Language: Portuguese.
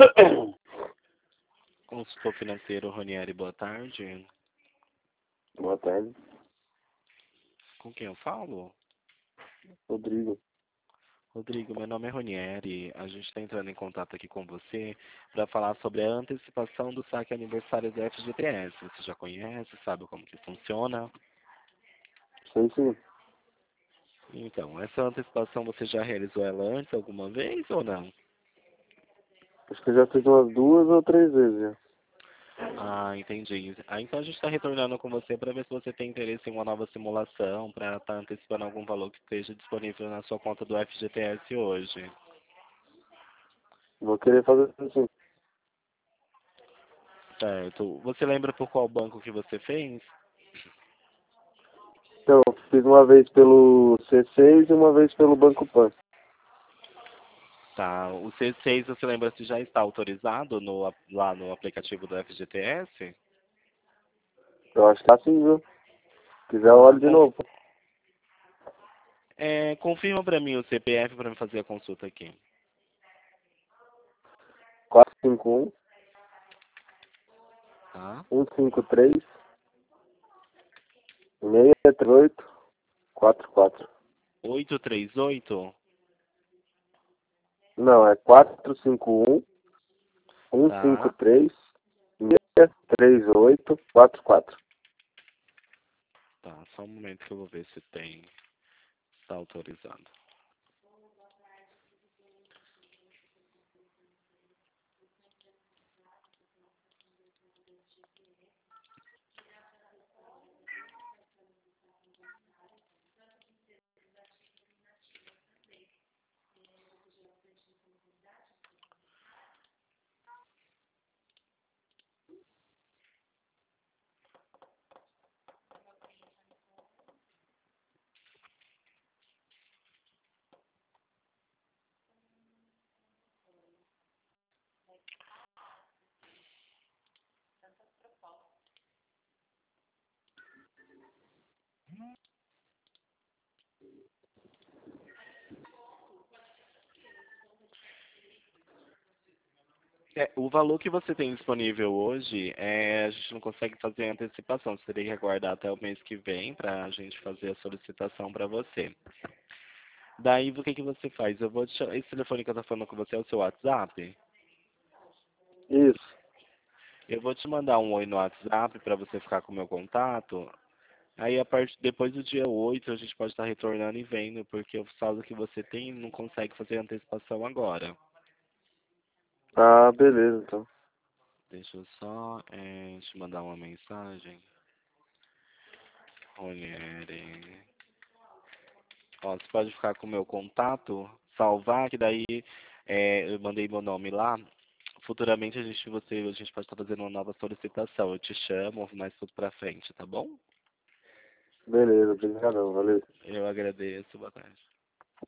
Consultor financeiro Ronieri, boa tarde. Boa tarde, Com quem eu falo? Rodrigo. Rodrigo, meu nome é Ronieri. A gente está entrando em contato aqui com você para falar sobre a antecipação do saque aniversário do FGTS. Você já conhece, sabe como que funciona? Sei sim. Então, essa antecipação você já realizou ela antes alguma vez ou não? Acho que eu já fiz umas 2 ou 3 vezes já. Ah, entendi. Então a gente está retornando com você para ver se você tem interesse em uma nova simulação, para estar antecipando algum valor que esteja disponível na sua conta do FGTS hoje. Vou querer fazer assim. Certo. Você lembra por qual banco que você fez? Então, eu fiz uma vez pelo C6 e uma vez pelo Banco Pan. Tá. O C6, você lembra se já está autorizado lá no aplicativo do FGTS? Eu acho que tá assim, viu? Se quiser, eu Ah, olho de novo. confirma para mim o CPF para me fazer a consulta aqui. 451 Tá? 153 638 44. 838. Não, é 451 Tá? 153 638 44. Tá. Só um momento que eu vou ver se tem. Está autorizado. O valor que você tem disponível hoje, a gente não consegue fazer a antecipação. Você teria que aguardar até o mês que vem para a gente fazer a solicitação para você. Daí, o que que você faz? Esse telefone que eu estou falando com você é o seu WhatsApp? Isso. Eu vou te mandar um oi no WhatsApp para você ficar com o meu contato. Aí, depois do dia 8 a gente pode estar retornando e vendo, porque o saldo que você tem não consegue fazer antecipação agora. Ah, beleza, então. Deixa eu só te mandar uma mensagem. Ronieri. Ó, você pode ficar com o meu contato, salvar, que daí eu mandei meu nome lá. Futuramente a gente pode estar fazendo uma nova solicitação. Eu te chamo mais tudo pra frente, tá bom? Beleza, obrigadão, valeu. Eu agradeço, boa tarde.